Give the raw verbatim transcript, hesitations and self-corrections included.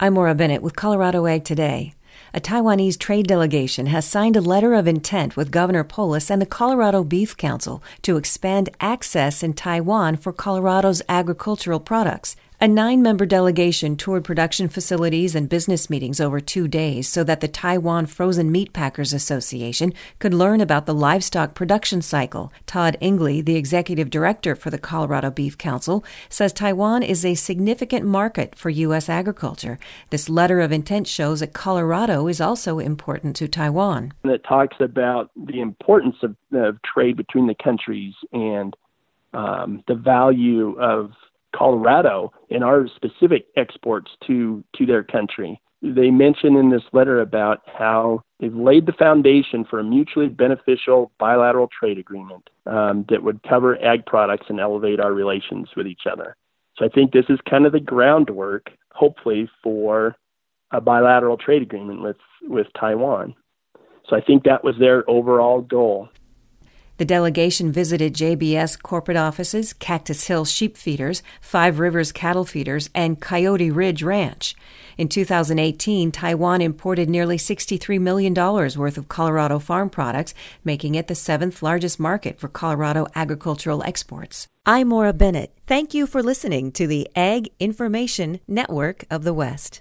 I'm Maura Bennett with Colorado Ag Today. A Taiwanese trade delegation has signed a letter of intent with Governor Polis and the Colorado Beef Council to expand access in Taiwan for Colorado's agricultural products. A nine-member delegation toured production facilities and business meetings over two days so that the Taiwan Frozen Meat Packers Association could learn about the livestock production cycle. Todd Ingley, the executive director for the Colorado Beef Council, says Taiwan is a significant market for U S agriculture. This letter of intent shows that Colorado is also important to Taiwan. And it talks about the importance of, of trade between the countries and um, the value of Colorado and our specific exports to, to their country. They mention in this letter about how they've laid the foundation for a mutually beneficial bilateral trade agreement um, that would cover ag products and elevate our relations with each other. So I think this is kind of the groundwork, hopefully, for a bilateral trade agreement with, with Taiwan. So I think that was their overall goal. The delegation visited J B S corporate offices, Cactus Hill sheep feeders, Five Rivers cattle feeders, and Coyote Ridge Ranch. In two thousand eighteen, Taiwan imported nearly sixty-three million dollars worth of Colorado farm products, making it the seventh largest market for Colorado agricultural exports. I'm Maura Bennett. Thank you for listening to the Ag Information Network of the West.